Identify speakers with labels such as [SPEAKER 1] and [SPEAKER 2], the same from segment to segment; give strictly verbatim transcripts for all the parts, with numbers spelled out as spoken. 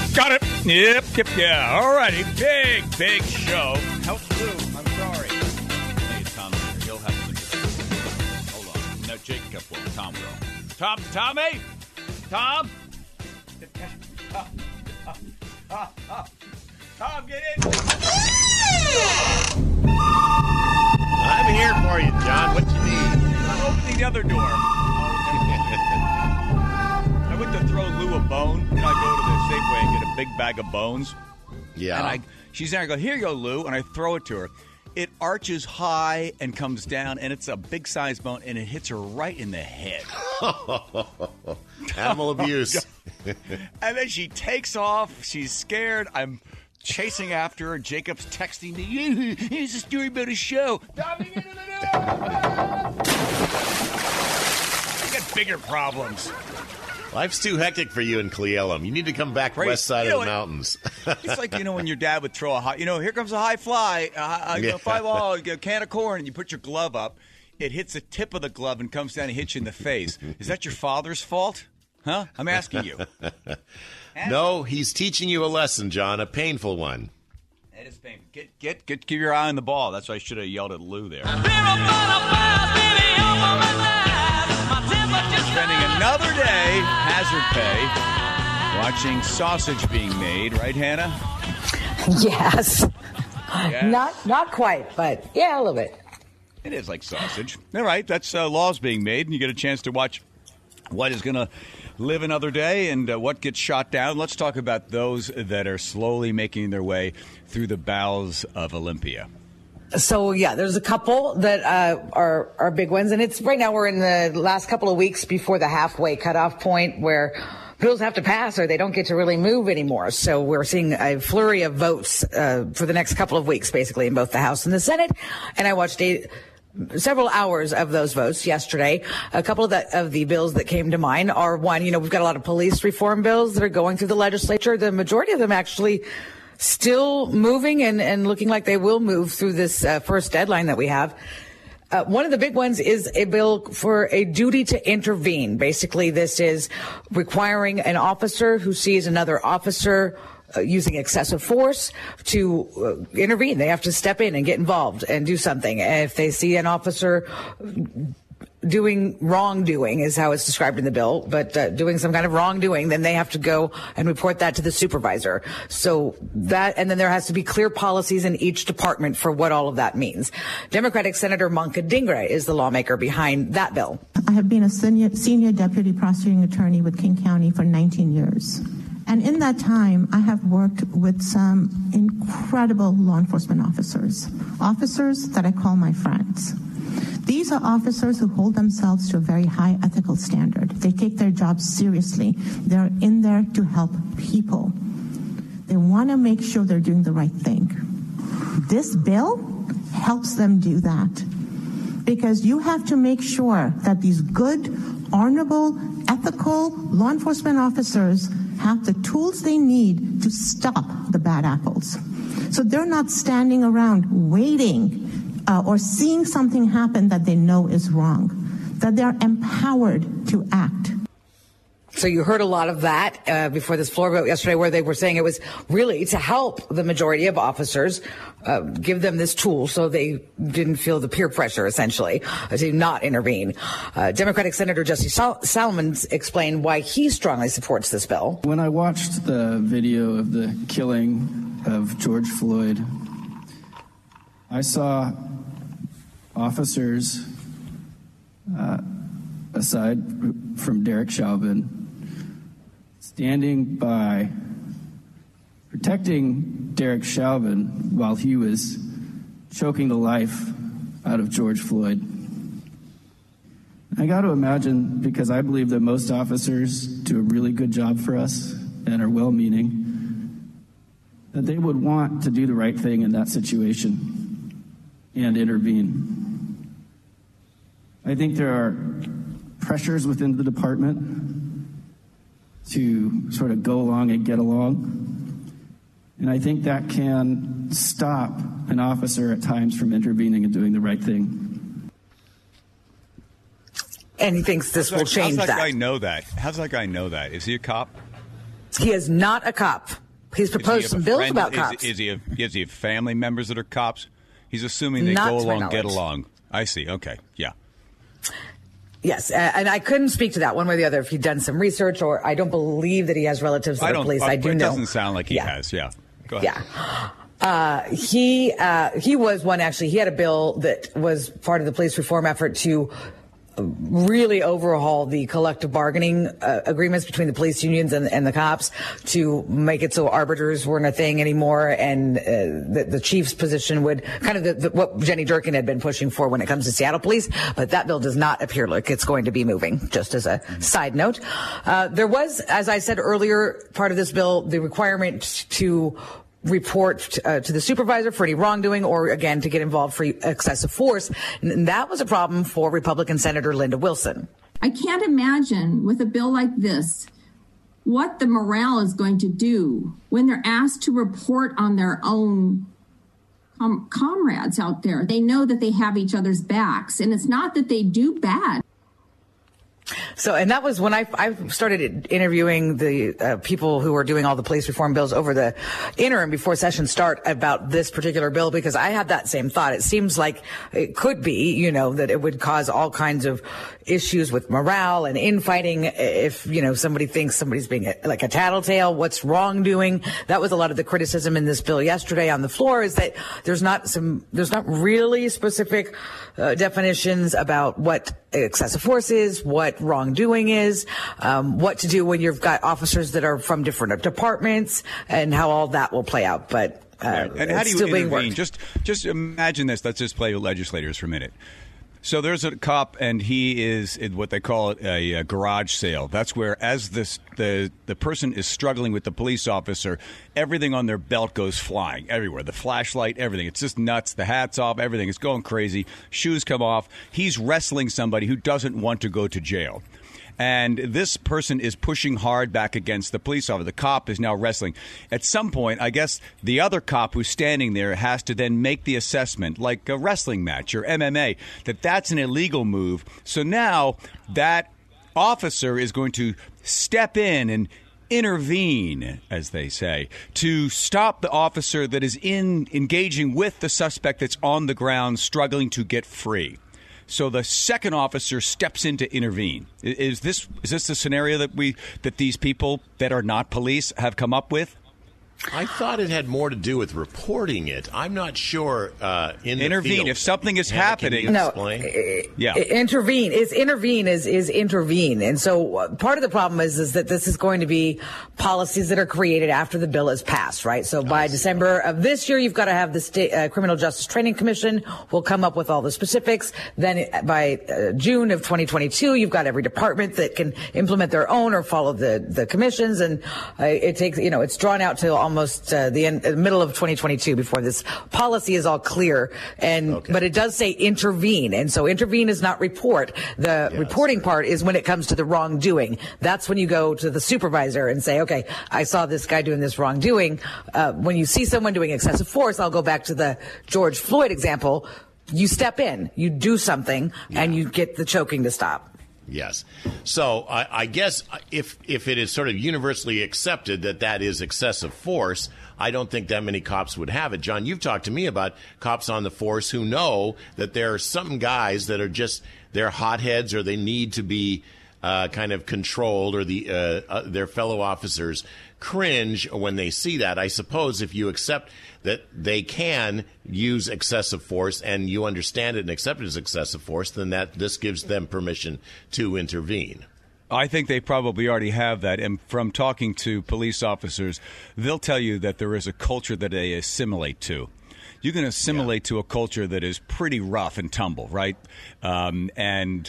[SPEAKER 1] Got it. Yep, yep, yeah. All righty. Big, big show. How's Lou? I'm sorry. Hey, Tom. He'll have to. Hold on. No, Jacob will. Tom will. Tom, Tommy? Tom? Tom, Tom, Tom, Tom, get in.
[SPEAKER 2] I'm here for you, John. What you need?
[SPEAKER 1] I'm opening the other door. I went to throw Lou a bone. You know, I go to the Safeway and get a big bag of bones.
[SPEAKER 2] Yeah.
[SPEAKER 1] And I, she's there. I go, here you go, Lou. And I throw it to her. It arches high and comes down, and it's a big-sized bone, and it hits her right in the head.
[SPEAKER 2] Animal abuse.
[SPEAKER 1] And then she takes off. She's scared. I'm chasing after her. Jacob's texting me, here's a story about a show. Diving into the news. I got bigger problems.
[SPEAKER 2] Life's too hectic for you in Cle Elum. You need to come back
[SPEAKER 1] Right.
[SPEAKER 2] west side
[SPEAKER 1] You know
[SPEAKER 2] of the
[SPEAKER 1] what?
[SPEAKER 2] mountains.
[SPEAKER 1] It's like, you know, when your dad would throw a high, you know, here comes a high fly, uh,
[SPEAKER 2] Yeah.
[SPEAKER 1] a five ball, a can of corn, and you put your glove up. It hits the tip of the glove and comes down and hits you in the face. Is that your father's fault? Huh? I'm asking you.
[SPEAKER 2] No, he's teaching you a lesson, John, a painful one.
[SPEAKER 1] It is painful. Get, get, get, keep your eye on the ball. That's why I should have yelled at Lou there. Spending another day, hazard pay, watching sausage being made, right, Hannah?
[SPEAKER 3] Yes.
[SPEAKER 1] Yes.
[SPEAKER 3] Not not quite, but yeah, a little bit.
[SPEAKER 1] It is like sausage. All right, that's uh, laws being made, and you get a chance to watch what is going to live another day and uh, what gets shot down. Let's talk about those that are slowly making their way through the bowels of Olympia.
[SPEAKER 3] So, yeah, there's a couple that uh, are are big ones. And it's right now we're in the last couple of weeks before the halfway cutoff point where bills have to pass or they don't get to really move anymore. So we're seeing a flurry of votes uh, for the next couple of weeks, basically, in both the House and the Senate. And I watched a, several hours of those votes yesterday. A couple of the, of the bills that came to mind are, one, you know, we've got a lot of police reform bills that are going through the legislature. The majority of them actually still moving and, and looking like they will move through this uh, first deadline that we have. Uh, one of the big ones is a bill for a duty to intervene. Basically, this is requiring an officer who sees another officer uh, using excessive force to uh, intervene. They have to step in and get involved and do something. And if they see an officer doing wrongdoing is how it's described in the bill, but uh, doing some kind of wrongdoing, then they have to go and report that to the supervisor. So that, and then there has to be clear policies in each department for what all of that means. Democratic Senator Manka Dhingra is the lawmaker behind that bill.
[SPEAKER 4] I have been a senior, senior deputy prosecuting attorney with King County for nineteen years. And in that time, I have worked with some incredible law enforcement officers, officers that I call my friends. These are officers who hold themselves to a very high ethical standard. They take their jobs seriously. They're in there to help people. They want to make sure they're doing the right thing. This bill helps them do that because you have to make sure that these good, honorable, ethical law enforcement officers have the tools they need to stop the bad apples. So they're not standing around waiting Uh, or seeing something happen that they know is wrong, that they're empowered to act.
[SPEAKER 3] So you heard a lot of that uh, before this floor vote yesterday where they were saying it was really to help the majority of officers, uh, give them this tool so they didn't feel the peer pressure, essentially, uh, to not intervene. Uh, Democratic Senator Jesse Sol- Salmons explained why he strongly supports this bill.
[SPEAKER 5] When I watched the video of the killing of George Floyd, I saw officers, uh, aside from Derek Chauvin, standing by, protecting Derek Chauvin while he was choking the life out of George Floyd. I got to imagine, because I believe that most officers do a really good job for us and are well-meaning, that they would want to do the right thing in that situation and intervene. I think there are pressures within the department to sort of go along and get along. And I think that can stop an officer at times from intervening and doing the right thing.
[SPEAKER 3] And he thinks this
[SPEAKER 1] how's
[SPEAKER 3] will
[SPEAKER 1] that,
[SPEAKER 3] change
[SPEAKER 1] how's that.
[SPEAKER 3] that.
[SPEAKER 1] Guy know that? How's that guy know that? Is he a cop?
[SPEAKER 3] He is not a cop. He's proposed some bills
[SPEAKER 1] friend?
[SPEAKER 3] about
[SPEAKER 1] is,
[SPEAKER 3] cops.
[SPEAKER 1] Is he, a, is he a family members that are cops? He's assuming they
[SPEAKER 3] Not
[SPEAKER 1] go
[SPEAKER 3] to my
[SPEAKER 1] along, get
[SPEAKER 3] knowledge.
[SPEAKER 1] along. I see. Okay. Yeah.
[SPEAKER 3] Yes, and I couldn't speak to that one way or the other if he'd done some research, or I don't believe that he has relatives that
[SPEAKER 1] I
[SPEAKER 3] are
[SPEAKER 1] don't.
[SPEAKER 3] police.
[SPEAKER 1] Uh,
[SPEAKER 3] I do
[SPEAKER 1] it
[SPEAKER 3] know.
[SPEAKER 1] doesn't sound like he
[SPEAKER 3] Yeah.
[SPEAKER 1] has. Yeah. Go ahead.
[SPEAKER 3] Yeah. Uh, he uh, he was one, actually. He had a bill that was part of the police reform effort to really overhaul the collective bargaining uh, agreements between the police unions and, and the cops to make it so arbiters weren't a thing anymore, and uh, the, the chief's position would kind of the, the, what Jenny Durkin had been pushing for when it comes to Seattle police. But that bill does not appear like it's going to be moving, just as a mm-hmm. side note. Uh, there was, as I said earlier, part of this bill, the requirement to report uh, to the supervisor for any wrongdoing, or again to get involved for excessive force. And that was a problem for Republican Senator Linda Wilson.
[SPEAKER 6] I can't imagine with a bill like this what the morale is going to do when they're asked to report on their own com- comrades out there. They know that they have each other's backs, and it's not that they do bad.
[SPEAKER 3] So, and that was when I, I started interviewing the uh, people who were doing all the police reform bills over the interim before sessions start about this particular bill, because I had that same thought. It seems like it could be, you know, that it would cause all kinds of issues with morale and infighting if, you know, somebody thinks somebody's being a, like a tattletale. What's wrongdoing? That was a lot of the criticism in this bill yesterday on the floor, is that there's not some, there's not really specific uh, definitions about what excessive force is, what wrongdoing is, um, what to do when you've got officers that are from different departments, and how all that will play out. But uh,
[SPEAKER 1] and how do
[SPEAKER 3] it's
[SPEAKER 1] you
[SPEAKER 3] still being
[SPEAKER 1] intervene?
[SPEAKER 3] worked.
[SPEAKER 1] Just, just imagine this. Let's just play with legislators for a minute. So there's a cop, and he is in what they call it a, a garage sale. That's where, as this, the the person is struggling with the police officer, everything on their belt goes flying everywhere. The flashlight, everything. It's just nuts. The hat's off. Everything is going crazy. Shoes come off. He's wrestling somebody who doesn't want to go to jail. And this person is pushing hard back against the police officer. The cop is now wrestling. At some point, I guess the other cop who's standing there has to then make the assessment, like a wrestling match or M M A, that that's an illegal move. So now that officer is going to step in and intervene, as they say, to stop the officer that is in engaging with the suspect that's on the ground struggling to get free. So the second officer steps in to intervene. Is this is this the scenario that we that these people that are not police have come up with?
[SPEAKER 2] I thought it had more to do with reporting it. I'm not sure. Uh, in the
[SPEAKER 1] intervene
[SPEAKER 2] field.
[SPEAKER 1] If something is
[SPEAKER 2] Hannah,
[SPEAKER 1] happening.
[SPEAKER 2] can you
[SPEAKER 3] No,
[SPEAKER 2] explain?
[SPEAKER 3] uh,
[SPEAKER 1] Yeah.
[SPEAKER 3] intervene is intervene is is intervene, and so uh, part of the problem is is that this is going to be policies that are created after the bill is passed, right? So by December of this year, you've got to have the state uh, Criminal Justice Training Commission will come up with all the specifics. Then uh, by uh, June of twenty twenty-two, you've got every department that can implement their own or follow the the commissions, and uh, it takes you know it's drawn out till almost uh, the end, uh, middle of twenty twenty-two before this policy is all clear. And
[SPEAKER 2] Okay.
[SPEAKER 3] but it does say intervene, and so intervene is not report. The
[SPEAKER 2] Yes.
[SPEAKER 3] reporting part is when it comes to the wrongdoing. That's when you go to the supervisor and say, okay, I saw this guy doing this wrongdoing. Uh, when you see someone doing excessive force, I'll go back to the George Floyd example. You step in, you do something,
[SPEAKER 2] Yeah.
[SPEAKER 3] and you get the choking to stop.
[SPEAKER 2] Yes. So I, I guess if if it is sort of universally accepted that that is excessive force, I don't think that many cops would have it. John, you've talked to me about cops on the force who know that there are some guys that are just, they're hotheads, or they need to be uh, kind of controlled, or the uh, uh, their fellow officers cringe when they see that. I suppose if you accept that they can use excessive force and you understand it and accept it as excessive force, then that this gives them permission to intervene.
[SPEAKER 1] I think they probably already have that. And from talking to police officers, they'll tell you that there is a culture that they assimilate to. You can assimilate yeah. to a culture that is pretty rough and tumble, right? Um, and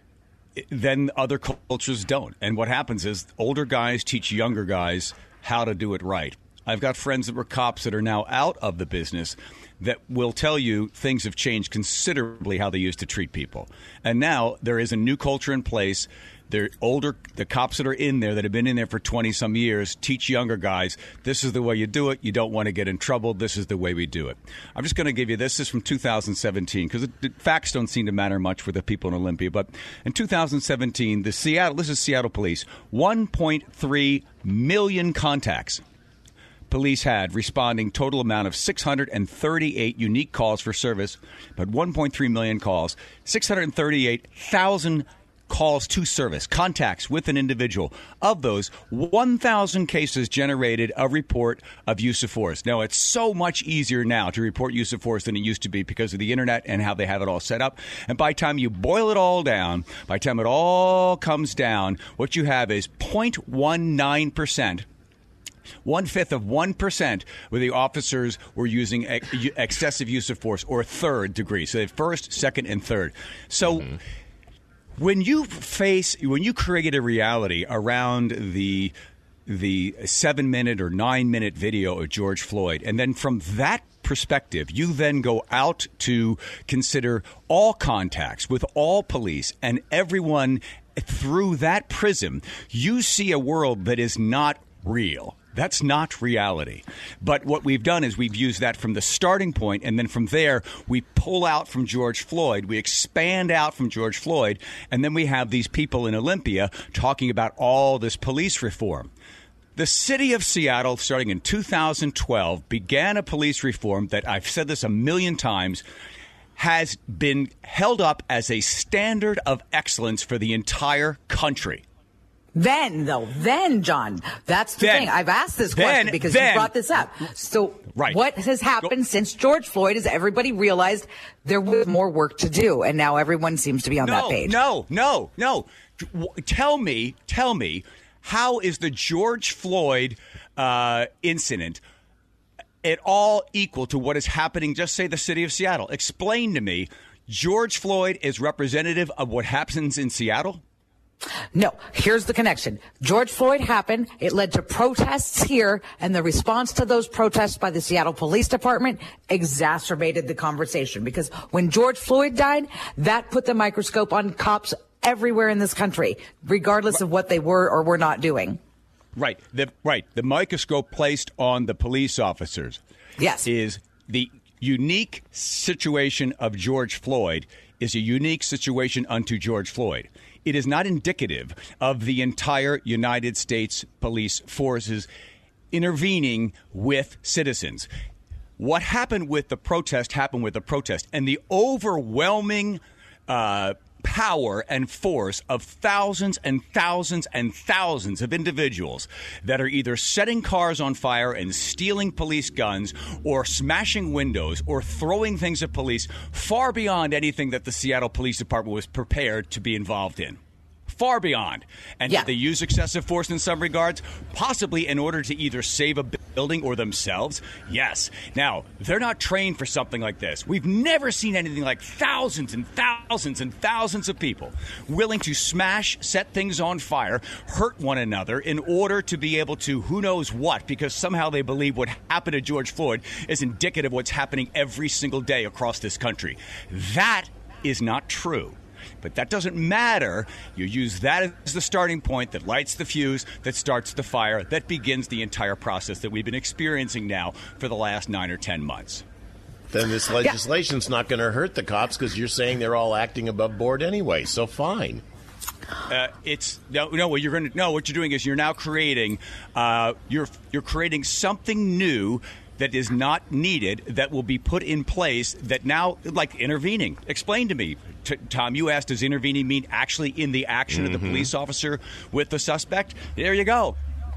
[SPEAKER 1] then other cultures don't. And what happens is older guys teach younger guys how to do it right. I've got friends that were cops that are now out of the business that will tell you things have changed considerably how they used to treat people. And now there is a new culture in place. They're older, the cops that are in there that have been in there for twenty some years teach younger guys, this is the way you do it. You don't want to get in trouble. This is the way we do it. I'm just going to give you this. This is from two thousand seventeen because the facts don't seem to matter much for the people in Olympia. But in two thousand seventeen, the Seattle, this is Seattle police, one point three million contacts. Police had responding total amount of six hundred thirty-eight unique calls for service, but one point three million calls, six hundred thirty-eight thousand calls to service, contacts with an individual. Of those, one thousand cases generated a report of use of force. Now, it's so much easier now to report use of force than it used to be because of the internet and how they have it all set up. And by the time you boil it all down, by the time it all comes down, what you have is zero point one nine percent. One-fifth of one percent where the officers were using ex- excessive use of force or third degree. So they had first, second, and third. So mm-hmm. when you face, when you create a reality around the the seven-minute or nine-minute video of George Floyd, and then from that perspective, you then go out to consider all contacts with all police and everyone through that prism, you see a world that is not real. That's not reality. But what we've done is we've used that from the starting point, and then from there, we pull out from George Floyd, we expand out from George Floyd, and then we have these people in Olympia talking about all this police reform. The city of Seattle, starting in two thousand twelve, began a police reform that, I've said this a million times, has been held up as a standard of excellence for the entire country.
[SPEAKER 3] Then, though, then, John, that's the
[SPEAKER 1] then,
[SPEAKER 3] thing. I've asked this
[SPEAKER 1] then,
[SPEAKER 3] question because
[SPEAKER 1] then,
[SPEAKER 3] you brought this up. So
[SPEAKER 1] right.
[SPEAKER 3] what has happened
[SPEAKER 1] Go.
[SPEAKER 3] since George Floyd is everybody realized there was more work to do, and now everyone seems to be on
[SPEAKER 1] no,
[SPEAKER 3] that page.
[SPEAKER 1] No, no, no. Tell me, tell me, how is the George Floyd uh, incident at all equal to what is happening, just say the city of Seattle? Explain to me, George Floyd is representative of what happens in Seattle?
[SPEAKER 3] No, here's the connection. George Floyd happened. It led to protests here, and the response to those protests by the Seattle Police Department exacerbated the conversation because when George Floyd died, that put the microscope on cops everywhere in this country, regardless of what they were or were not doing.
[SPEAKER 1] Right. The, right. The microscope placed on the police officers
[SPEAKER 3] yes.
[SPEAKER 1] is the unique situation of George Floyd is a unique situation unto George Floyd. It is not indicative of the entire United States police forces intervening with citizens. What happened with the protest happened with the protest, and the overwhelming uh, power and force of thousands and thousands and thousands of individuals that are either setting cars on fire and stealing police guns or smashing windows or throwing things at police far beyond anything that the Seattle Police Department was prepared to be involved in. Far beyond. And
[SPEAKER 3] yeah.
[SPEAKER 1] did they use excessive force in some regards? Possibly in order to either save a building or themselves? Yes. Now, they're not trained for something like this. We've never seen anything like thousands and thousands and thousands of people willing to smash, set things on fire, hurt one another in order to be able to who knows what, because somehow they believe what happened to George Floyd is indicative of what's happening every single day across this country. That is not true. But that doesn't matter. You use that as the starting point that lights the fuse, that starts the fire, that begins the entire process that we've been experiencing now for the last nine or ten months.
[SPEAKER 2] Then this legislation's yeah. not going to hurt the cops because you're saying they're all acting above board anyway. So fine.
[SPEAKER 1] Uh, it's no, no. What you're going to no. What you're doing is you're now creating, uh, you're you're creating something new that is not needed, that will be put in place, that now, like intervening. Explain to me, T- Tom, you asked, does intervening mean actually in the action mm-hmm. of the police officer with the suspect? There you go.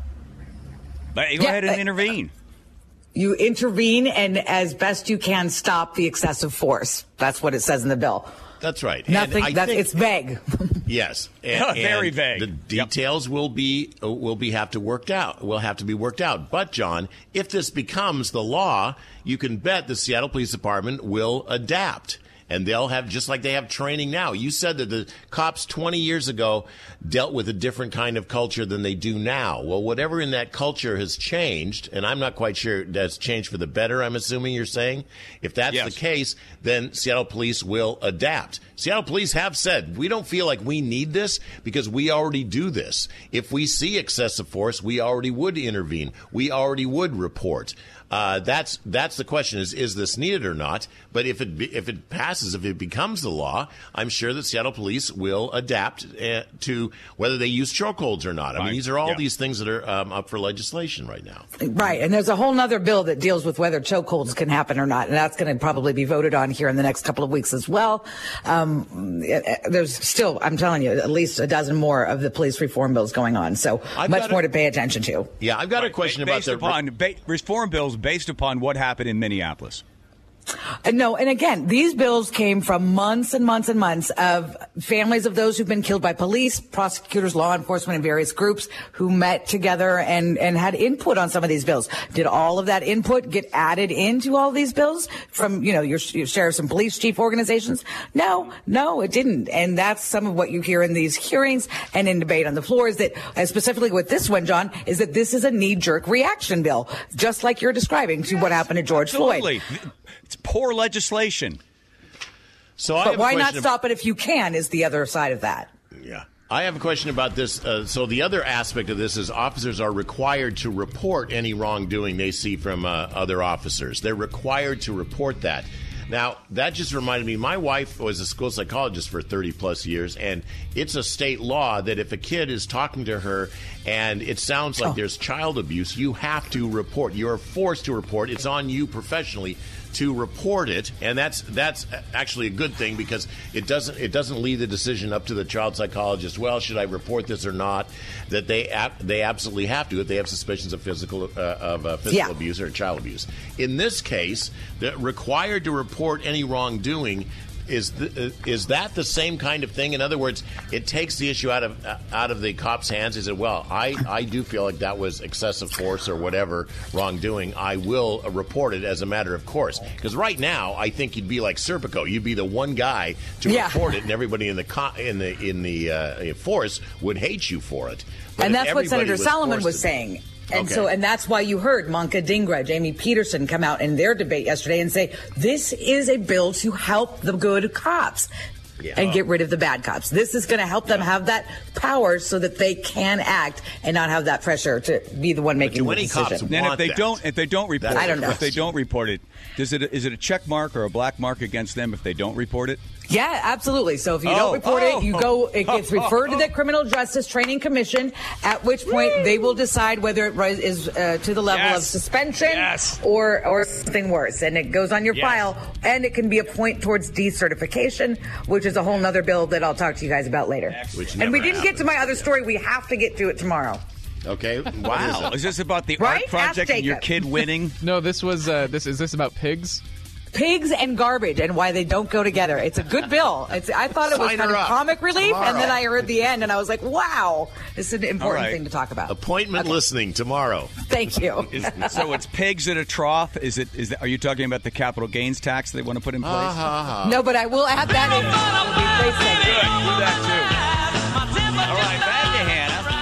[SPEAKER 1] Go yeah, ahead and uh, intervene.
[SPEAKER 3] You intervene and as best you can stop the excessive force. That's what it says in the bill.
[SPEAKER 2] That's right.
[SPEAKER 3] Nothing. That's, think, it's vague.
[SPEAKER 2] Yes, and,
[SPEAKER 1] very
[SPEAKER 2] and
[SPEAKER 1] vague.
[SPEAKER 2] The details yep. will be will be have to worked out. Will have to be worked out. But John, if this becomes the law, you can bet the Seattle Police Department will adapt. and they'll have, just like they have training now. You said that the cops twenty years ago dealt with a different kind of culture than they do now. Well, whatever in that culture has changed, and I'm not quite sure that's changed for the better, I'm assuming you're saying. If that's
[SPEAKER 1] yes.
[SPEAKER 2] the case, then Seattle Police will adapt. Seattle Police have said, we don't feel like we need this because we already do this. If we see excessive force, we already would intervene. We already would report. Uh, that's that's the question: is is this needed or not? But if it be, if it passes, if it becomes the law, I'm sure that Seattle Police will adapt uh, to whether they use chokeholds or not. I
[SPEAKER 1] right.
[SPEAKER 2] mean, these are all
[SPEAKER 1] yeah.
[SPEAKER 2] these things that are um, up for legislation right now.
[SPEAKER 3] Right, and there's a whole other bill that deals with whether chokeholds can happen or not, and that's going to probably be voted on here in the next couple of weeks as well. Um, there's still, I'm telling you, at least a dozen more of the police reform bills going on, so
[SPEAKER 2] I've
[SPEAKER 3] much more
[SPEAKER 2] a,
[SPEAKER 3] to pay attention to.
[SPEAKER 2] Yeah, I've got
[SPEAKER 1] right.
[SPEAKER 2] a question
[SPEAKER 1] ba-
[SPEAKER 2] about
[SPEAKER 1] based
[SPEAKER 2] the
[SPEAKER 1] upon ba- reform bills based upon what happened in Minneapolis.
[SPEAKER 3] Uh, No, and again, these bills came from months and months and months of families of those who've been killed by police, prosecutors, law enforcement, and various groups who met together and, and had input on some of these bills. Did all of that input get added into all these bills from, you know, your, your sheriffs and police chief organizations? No, no, it didn't. And that's some of what you hear in these hearings and in debate on the floor is that, uh, specifically with this one, John, is that this is a knee-jerk reaction bill, just like you're describing to what happened to George
[SPEAKER 1] Absolutely.
[SPEAKER 3] Floyd.
[SPEAKER 1] It's poor legislation.
[SPEAKER 2] So I
[SPEAKER 3] But
[SPEAKER 2] have a
[SPEAKER 3] why not
[SPEAKER 2] question
[SPEAKER 3] stop it if you can is the other side of that.
[SPEAKER 2] Yeah. I have a question about this. Uh, so the other aspect of this is officers are required to report any wrongdoing they see from uh, other officers. They're required to report that. Now, that just reminded me, my wife was a school psychologist for thirty plus years, and it's a state law that if a kid is talking to her and it sounds like
[SPEAKER 3] Oh.
[SPEAKER 2] there's child abuse, you have to report. You're forced to report. It's on you professionally to report it, and that's that's actually a good thing because it doesn't it doesn't leave the decision up to the child psychologist. Well, should I report this or not? That they ab- they absolutely have to if they have suspicions of physical uh, of uh, physical
[SPEAKER 3] Yeah.
[SPEAKER 2] abuse or child abuse. In this case, they're required to report any wrongdoing. Is the, uh, is that the same kind of thing? In other words, it takes the issue out of uh, out of the cop's hands. He said, "Well, I, I do feel like that was excessive force or whatever wrongdoing. I will uh, report it as a matter of course." Because right now, I think you'd be like Serpico. You'd be the one guy to
[SPEAKER 3] Yeah.
[SPEAKER 2] report it, and everybody in the co- in the in the uh, force would hate you for it. But
[SPEAKER 3] And
[SPEAKER 2] if
[SPEAKER 3] that's what
[SPEAKER 2] everybody
[SPEAKER 3] Senator
[SPEAKER 2] was
[SPEAKER 3] Solomon
[SPEAKER 2] forced
[SPEAKER 3] was
[SPEAKER 2] to-
[SPEAKER 3] saying. And
[SPEAKER 2] Okay.
[SPEAKER 3] so, and that's why you heard Monka Dhingra, Jamie Peterson come out in their debate yesterday and say, this is a bill to help the good cops
[SPEAKER 2] Yeah.
[SPEAKER 3] and get rid of the bad cops. This is going to help them have that power so that they can act and not have that pressure to be the one making
[SPEAKER 2] do
[SPEAKER 3] the
[SPEAKER 2] any
[SPEAKER 3] decision.
[SPEAKER 2] cops
[SPEAKER 1] And if
[SPEAKER 2] want
[SPEAKER 1] they
[SPEAKER 2] that?
[SPEAKER 1] don't, if they don't report,
[SPEAKER 2] That's
[SPEAKER 3] I don't know.
[SPEAKER 1] if they don't report it, does it is it a check mark or a black mark against them if they don't report it?
[SPEAKER 3] Yeah, absolutely. So if you
[SPEAKER 1] Oh,
[SPEAKER 3] don't report
[SPEAKER 1] oh,
[SPEAKER 3] it, you go, it gets referred to the Criminal Justice Training Commission, at which point they will decide whether it ris- is uh, to the level
[SPEAKER 1] Yes.
[SPEAKER 3] of suspension
[SPEAKER 1] Yes.
[SPEAKER 3] or, or something worse. And it goes on your
[SPEAKER 1] Yes.
[SPEAKER 3] file, and it can be a point towards decertification, which is a whole nother bill that I'll talk to you guys about later.
[SPEAKER 2] Which
[SPEAKER 3] And we
[SPEAKER 2] never
[SPEAKER 3] didn't get to my other story. We have to get to it tomorrow.
[SPEAKER 2] Okay. What is
[SPEAKER 1] Wow,
[SPEAKER 2] it?
[SPEAKER 1] is this about the
[SPEAKER 3] Right?
[SPEAKER 1] art project
[SPEAKER 3] Ask
[SPEAKER 1] and your
[SPEAKER 3] Jacob.
[SPEAKER 1] kid winning?
[SPEAKER 7] No, this was uh, this is this about pigs?
[SPEAKER 3] Pigs and garbage and why they don't go together. It's a good bill. It's, I thought it was
[SPEAKER 2] Sign
[SPEAKER 3] kind
[SPEAKER 2] her
[SPEAKER 3] of
[SPEAKER 2] up
[SPEAKER 3] comic relief, and then
[SPEAKER 2] tomorrow.
[SPEAKER 3] I heard the end, and I was like, wow, this is an important
[SPEAKER 1] right.
[SPEAKER 3] thing to talk about.
[SPEAKER 2] Appointment listening tomorrow.
[SPEAKER 3] Thank you.
[SPEAKER 1] Is, so it's pigs at a trough. Is it? Is that, are you talking about the capital gains tax they want to put in place?
[SPEAKER 2] Uh-huh.
[SPEAKER 3] No, but I will add that in. It'll be place
[SPEAKER 1] Good.
[SPEAKER 3] segment.
[SPEAKER 1] Do that too. All right, back to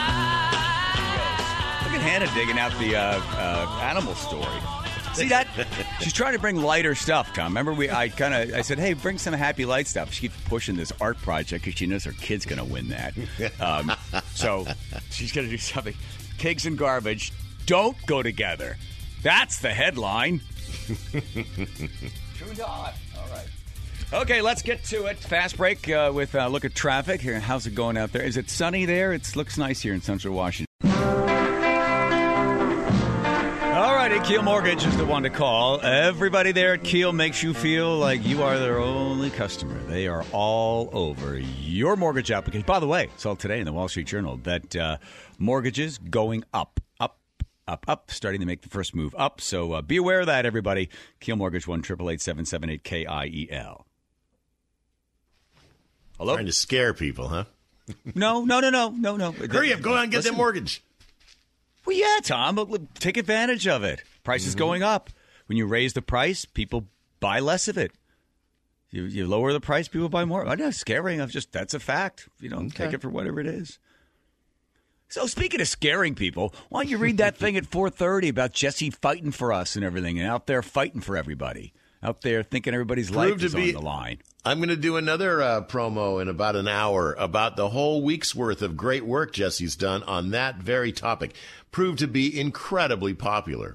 [SPEAKER 1] Hannah. Look at Hannah digging out the uh, uh, animal story. See that? She's trying to bring lighter stuff, Tom. Remember, we? I kind of I said, hey, bring some happy light stuff. She keeps pushing this art project because she knows her kid's going to win that. Um, so she's going to do something. Pigs and garbage don't go together. That's the headline. True dot. All right. Okay, let's get to it. Fast break uh, with a look at traffic here. How's it going out there? Is it sunny there? It looks nice here in Central Washington. All righty, Keel Mortgage is the one to call. Everybody there at Keel makes you feel like you are their only customer. They are all over your mortgage application. By the way, it's all today in the Wall Street Journal that uh, mortgages going up, up, up, up, starting to make the first move up. So uh, be aware of that, everybody. Keel Mortgage, one eight eight eight, seven seven eight, K I E L. Hello?
[SPEAKER 2] Trying to scare people, huh?
[SPEAKER 1] No, no, no, no, no, no.
[SPEAKER 2] Hurry up, go out and get
[SPEAKER 1] Listen.
[SPEAKER 2] that mortgage.
[SPEAKER 1] Well, yeah, Tom, but look, take advantage of it. Price is going up. When you raise the price, people buy less of it. You you lower the price, people buy more. I'm not scaring. I'm just that's a fact. You know,
[SPEAKER 2] Okay.
[SPEAKER 1] take it for whatever it is. So speaking of scaring people, why don't you read that thing at four thirty about Jesse fighting for us and everything, and out there fighting for everybody, out there thinking everybody's life
[SPEAKER 2] Proved to
[SPEAKER 1] is
[SPEAKER 2] be-
[SPEAKER 1] on the line.
[SPEAKER 2] I'm going to do another uh, promo in about an hour about the whole week's worth of great work Jesse's done on that very topic. Proved to be incredibly popular.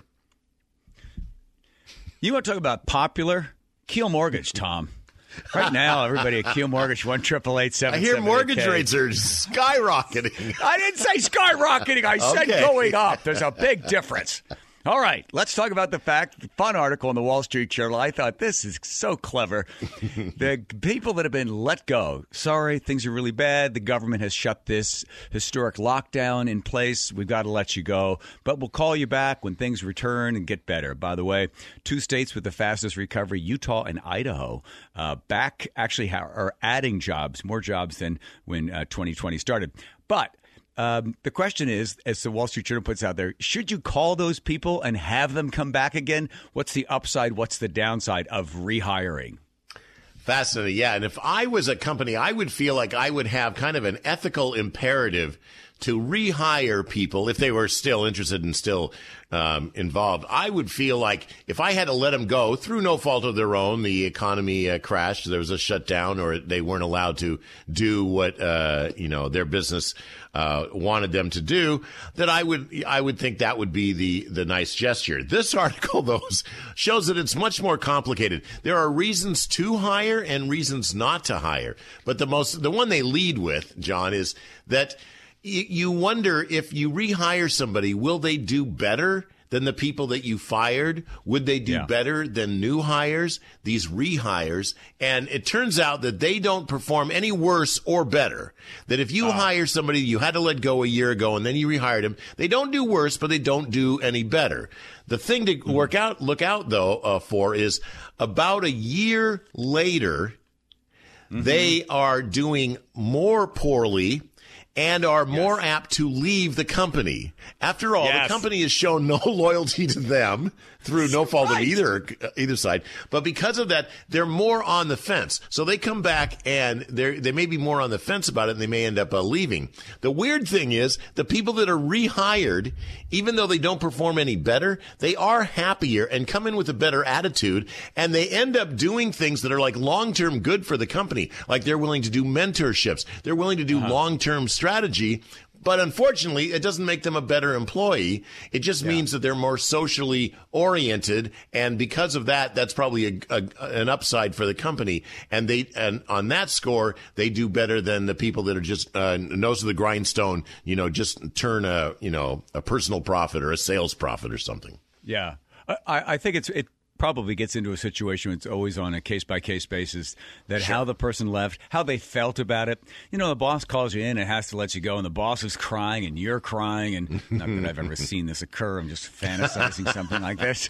[SPEAKER 1] You want to talk about popular? Keel Mortgage, Tom. Right now, everybody at Keel Mortgage, one triple eight seven.
[SPEAKER 2] I hear mortgage rates are skyrocketing.
[SPEAKER 1] I didn't say skyrocketing. I said
[SPEAKER 2] Okay.
[SPEAKER 1] going up. There's a big difference. All right, let's talk about the fact, the fun article in the Wall Street Journal. I thought this is so clever. The people that have been let go. Sorry, things are really bad. The government has shut this historic lockdown in place. We've got to let you go. But we'll call you back when things return and get better. By the way, two states with the fastest recovery, Utah and Idaho, uh, back actually are adding jobs, more jobs than when uh, twenty twenty started. But Um, the question is, as the Wall Street Journal puts out there, should you call those people and have them come back again? What's the upside? What's the downside of rehiring?
[SPEAKER 2] Fascinating. Yeah. And if I was a company, I would feel like I would have kind of an ethical imperative to rehire people if they were still interested and still um, involved. I would feel like if I had to let them go through no fault of their own, the economy uh, crashed, there was a shutdown, or they weren't allowed to do what uh, you know their business uh, wanted them to do, that I would I would think that would be the the nice gesture. This article, though, shows that it's much more complicated. There are reasons to hire and reasons not to hire, but the most the one they lead with, John, is that you wonder if you rehire somebody, will they do better than the people that you fired? Would they do
[SPEAKER 1] Yeah.
[SPEAKER 2] better than new hires, these rehires? And it turns out that they don't perform any worse or better. That if you uh. hire somebody you had to let go a year ago and then you rehired them, they don't do worse, but they don't do any better. The thing to mm. work out, look out though, uh, for is about a year later, mm-hmm. they are doing more poorly and are more yes. apt to leave the company. After all, yes. the company has shown no loyalty to them through no fault right. of either either side. But because of that, they're more on the fence. So they come back and they they may be more on the fence about it, and they may end up uh, leaving. The weird thing is the people that are rehired, even though they don't perform any better, they are happier and come in with a better attitude, and they end up doing things that are like long-term good for the company. Like they're willing to do mentorships. They're willing to do uh-huh. long-term strategy. But unfortunately, it doesn't make them a better employee. It just yeah. means that they're more socially oriented, and because of that, that's probably a, a, an upside for the company. And they, and on that score, they do better than the people that are just uh, nose of the grindstone. You know, just turn a you know a personal profit or a sales profit or something.
[SPEAKER 1] Yeah, I, I think it's it. probably gets into a situation where it's always on a case-by-case basis, that sure. how the person left, how they felt about it. You know, the boss calls you in and has to let you go, and the boss is crying and you're crying, and not that I've ever seen this occur. I'm just fantasizing something like this.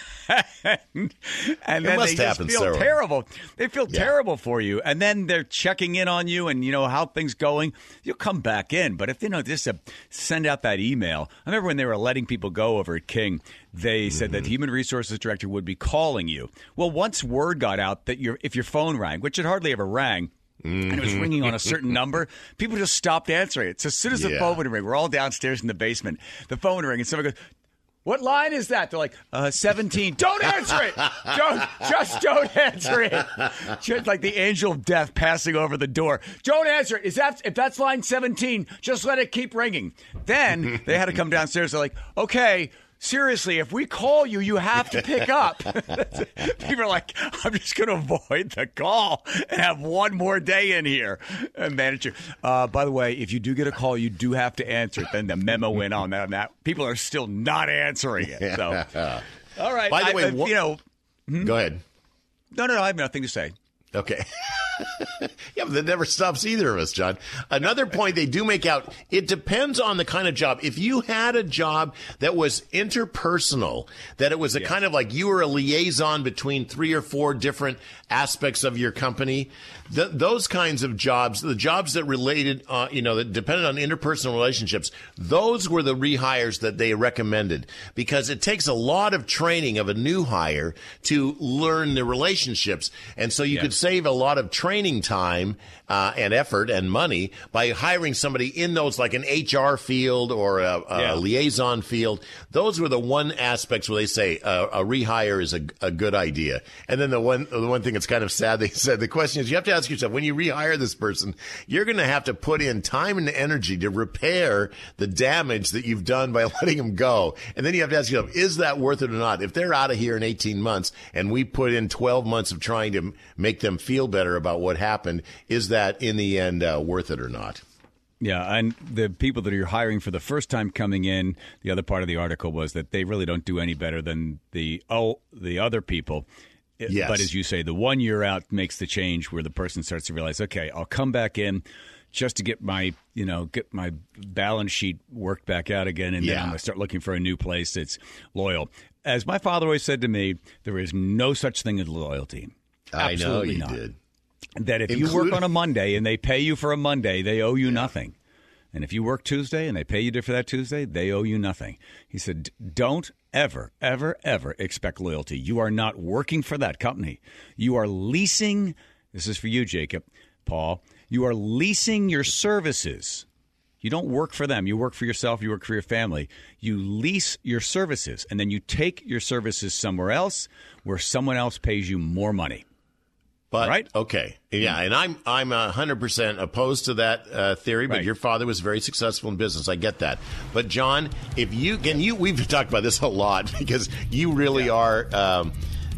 [SPEAKER 1] and and then they just feel so. terrible. They feel yeah. terrible for you, and then they're checking in on you, and you know how things going. You'll come back in, but if you know just to send out that email. I remember when they were letting people go over at King, they said mm-hmm. that the human resources director would be calling you. Well, once word got out that your if your phone rang, which it hardly ever rang, mm-hmm. and it was ringing on a certain number, people just stopped answering it. So as soon as the yeah. phone would ring, we're all downstairs in the basement. The phone would ring, and someone goes, "What line is that?" They're like, uh, seventeen. Don't answer it. Don't, just don't answer it. Just like the angel of death passing over the door. Don't answer it. Is that, if that's line seventeen, just let it keep ringing. Then they had to come downstairs. They're like, okay, seriously, if we call you, you have to pick up. People are like, I'm just going to avoid the call and have one more day in here. And manager, uh, by the way, if you do get a call, you do have to answer it. Then the memo went on that. that. People are still not answering it. So, all right.
[SPEAKER 2] By the
[SPEAKER 1] I,
[SPEAKER 2] way,
[SPEAKER 1] I, you know,
[SPEAKER 2] hmm? go ahead.
[SPEAKER 1] No, no, no. I have nothing to say.
[SPEAKER 2] Okay. Yeah, but that never stops either of us, John. Another point they do make out, it depends on the kind of job. If you had a job that was interpersonal, that it was a yeah. kind of like you were a liaison between three or four different aspects of your company, th- those kinds of jobs, the jobs that related, uh, you know, that depended on interpersonal relationships, those were the rehires that they recommended, because it takes a lot of training of a new hire to learn the relationships. And so you yeah. could save a lot of training time uh, and effort and money by hiring somebody in those, like an H R field or a, a yeah. liaison field. Those were the one aspects where they say uh, a rehire is a, a good idea. And then the one the one thing that's kind of sad, they said, the question is, you have to ask yourself, when you rehire this person, you're going to have to put in time and energy to repair the damage that you've done by letting them go. And then you have to ask yourself, is that worth it or not? If they're out of here in eighteen months and we put in twelve months of trying to make them feel better about what happened, is that in the end uh, worth it or not?
[SPEAKER 1] Yeah, and the people that you're hiring for the first time coming in, the other part of the article was that they really don't do any better than the oh the other people.
[SPEAKER 2] Yes.
[SPEAKER 1] But as you say, the one year out makes the change where the person starts to realize, okay, I'll come back in just to get my, you know, get my balance sheet worked back out again, and
[SPEAKER 2] yeah.
[SPEAKER 1] then I'm going to start looking for a new place that's loyal. As my father always said to me, there is no such thing as loyalty. Absolutely
[SPEAKER 2] I know you
[SPEAKER 1] not.
[SPEAKER 2] did.
[SPEAKER 1] That if
[SPEAKER 2] Include-
[SPEAKER 1] you work on a Monday and they pay you for a Monday, they owe you yeah. nothing. And if you work Tuesday and they pay you for that Tuesday, they owe you nothing. He said, don't ever, ever, ever expect loyalty. You are not working for that company. You are leasing. This is for you, Jacob, Paul. You are leasing your services. You don't work for them. You work for yourself. You work for your family. You lease your services, and then you take your services somewhere else where someone else pays you more money.
[SPEAKER 2] But,
[SPEAKER 1] right?
[SPEAKER 2] Okay. Yeah, and I'm I'm one hundred percent opposed to that uh, theory, but
[SPEAKER 1] right.
[SPEAKER 2] your father was very successful in business. I get that. But, John, if you can, you we've talked about this a lot because you really yeah. are um,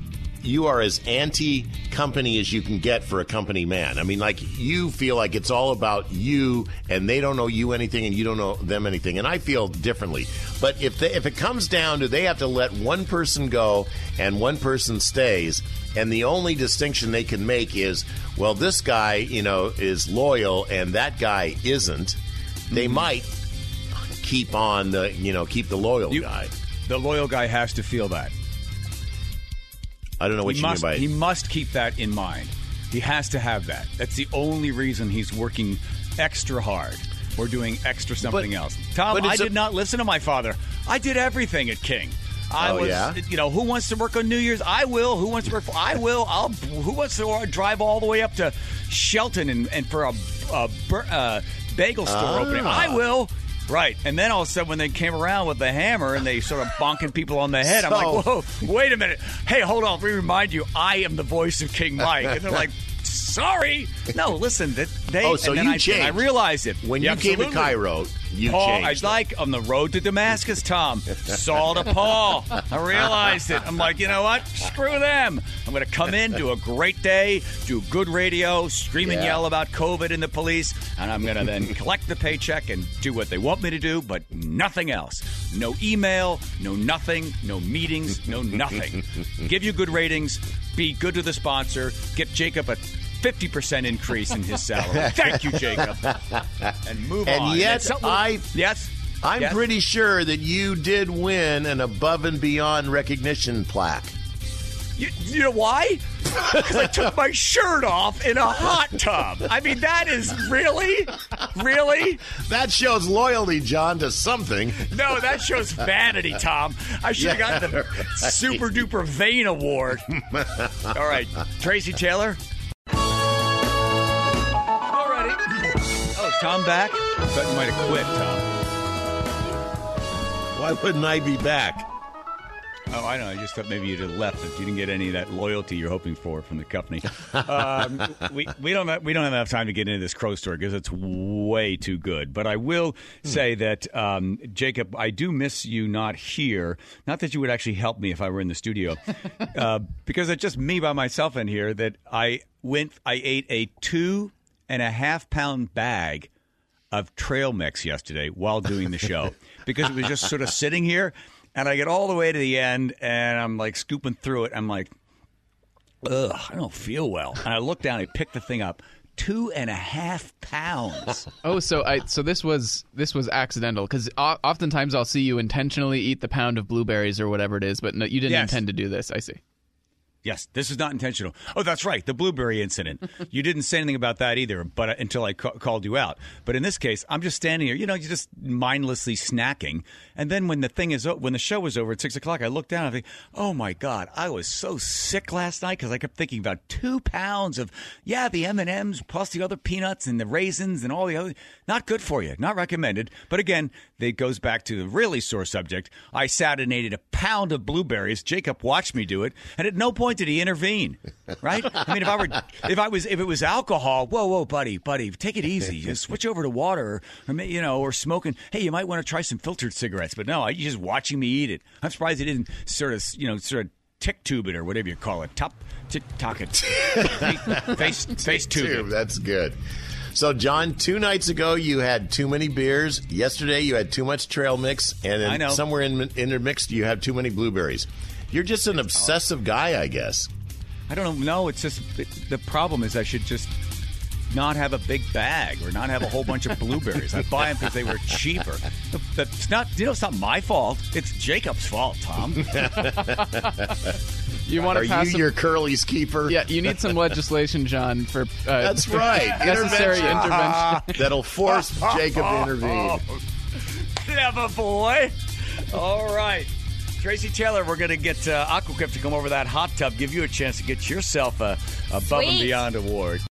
[SPEAKER 2] you are as anti-company as you can get for a company man. I mean, like, you feel like it's all about you, and they don't know you anything, and you don't know them anything. And I feel differently. But if they, if it comes down to they have to let one person go and one person stays, and the only distinction they can make is, well, this guy, you know, is loyal and that guy isn't, they mm-hmm. might keep on the, you know, keep the loyal
[SPEAKER 1] you,
[SPEAKER 2] guy.
[SPEAKER 1] The loyal guy has to feel that.
[SPEAKER 2] I don't know what
[SPEAKER 1] he
[SPEAKER 2] you
[SPEAKER 1] must,
[SPEAKER 2] mean by it.
[SPEAKER 1] He must keep that in mind. He has to have that. That's the only reason he's working extra hard or doing extra something
[SPEAKER 2] but,
[SPEAKER 1] else. Tom, I did a- not listen to my father. I did everything at King. I
[SPEAKER 2] oh,
[SPEAKER 1] was,
[SPEAKER 2] yeah?
[SPEAKER 1] you know, who wants to work on New Year's? I will. Who wants to work for? I will. I'll. Who wants to drive all the way up to Shelton and, and for a, a uh, bagel store
[SPEAKER 2] ah.
[SPEAKER 1] opening? I will. Right. And then all of a sudden when they came around with the hammer and they sort of bonking people on the head, so, I'm like, whoa, wait a minute. Hey, hold on. Let me remind you, I am the voice of King Mike. And they're like, sorry. No, listen. They,
[SPEAKER 2] oh, so
[SPEAKER 1] and
[SPEAKER 2] you
[SPEAKER 1] I,
[SPEAKER 2] changed.
[SPEAKER 1] I realized it.
[SPEAKER 2] When
[SPEAKER 1] yeah,
[SPEAKER 2] you
[SPEAKER 1] absolutely.
[SPEAKER 2] came to Cairo, you
[SPEAKER 1] Paul,
[SPEAKER 2] changed.
[SPEAKER 1] I like on the road to Damascus, Tom. Saul to Paul. I realized it. I'm like, you know what? Screw them. I'm going to come in, do a great day, do good radio, scream and
[SPEAKER 2] yeah.
[SPEAKER 1] yell about COVID and the police, and I'm going to then collect the paycheck and do what they want me to do, but nothing else. No email, no nothing, no meetings, no nothing. Give you good ratings, be good to the sponsor, get Jacob a fifty percent increase in his salary. Thank you, Jacob. And move
[SPEAKER 2] and
[SPEAKER 1] on.
[SPEAKER 2] Yet
[SPEAKER 1] and
[SPEAKER 2] I,
[SPEAKER 1] yes,
[SPEAKER 2] I'm
[SPEAKER 1] yes.
[SPEAKER 2] pretty sure that you did win an above and beyond recognition plaque.
[SPEAKER 1] You, you know why? Because I took my shirt off in a hot tub. I mean, that is really, really?
[SPEAKER 2] That shows loyalty, John, to something.
[SPEAKER 1] No, that shows vanity, Tom. I should have yeah, gotten the right. Super Duper Vain Award. All right, Tracy Taylor. All righty. Oh, is Tom back? I thought you might have quit, Tom.
[SPEAKER 2] Why wouldn't I be back?
[SPEAKER 1] Oh, I know. I just thought maybe you'd have left if you didn't get any of that loyalty you're hoping for from the company. Um, we we don't have, we don't have enough time to get into this crow story because it's way too good. But I will say that um, Jacob, I do miss you not here. Not that you would actually help me if I were in the studio, uh, because it's just me by myself in here. That I went, I ate a two and a half pound bag of trail mix yesterday while doing the show because it was just sort of sitting here. And I get all the way to the end, and I'm, like, scooping through it. I'm like, ugh, I don't feel well. And I looked down, I picked the thing up. Two and a half pounds.
[SPEAKER 7] Oh, so I so this was this was accidental because o- oftentimes I'll see you intentionally eat the pound of blueberries or whatever it is, but no, you didn't
[SPEAKER 1] Yes.
[SPEAKER 7] intend to do this. I see.
[SPEAKER 1] Yes, this is not intentional. Oh, that's right, the blueberry incident. You didn't say anything about that either, but uh, until I ca- called you out. But in this case, I'm just standing here, you know, you're just mindlessly snacking. And then when the thing is, o- when the show was over at six o'clock, I looked down and I think, oh my God, I was so sick last night because I kept thinking about two pounds of, yeah, the M and M's plus the other peanuts and the raisins and all the other. Not good for you, not recommended. But again, it goes back to the really sore subject. I sat and ate a pound of blueberries. Jacob watched me do it, and at no point did he intervene, right? I mean, if I were, if I was, if it was alcohol, whoa, whoa, buddy, buddy, take it easy. Just switch over to water, or, or you know, or smoking. Hey, you might want to try some filtered cigarettes. But no, you're just watching me eat it. I'm surprised he didn't sort of, you know, sort of tick tube it or whatever you call it. Top, tick tock it, face, face tube.
[SPEAKER 2] Tube, that's good. So, John, two nights ago you had too many beers. Yesterday you had too much trail mix, and
[SPEAKER 1] I
[SPEAKER 2] then
[SPEAKER 1] know.
[SPEAKER 2] somewhere in intermixed you have too many blueberries. You're just an obsessive guy, I guess.
[SPEAKER 1] I don't know. It's just the problem is I should just not have a big bag or not have a whole bunch of blueberries. I buy them because they were cheaper. That's not, you know, it's not my fault. It's Jacob's fault, Tom.
[SPEAKER 7] You want
[SPEAKER 2] Are
[SPEAKER 7] to pass
[SPEAKER 2] you
[SPEAKER 7] some,
[SPEAKER 2] your Curly's keeper?
[SPEAKER 7] Yeah, you need some legislation, John, for uh,
[SPEAKER 2] That's right.
[SPEAKER 7] necessary
[SPEAKER 2] Intervention.
[SPEAKER 7] intervention.
[SPEAKER 2] That'll force Jacob to intervene.
[SPEAKER 1] Clever boy. All right. Tracy Taylor, we're going to get uh, Aquaquip to come over that hot tub, give you a chance to get yourself a Above and
[SPEAKER 8] Sweet.
[SPEAKER 1] Beyond award.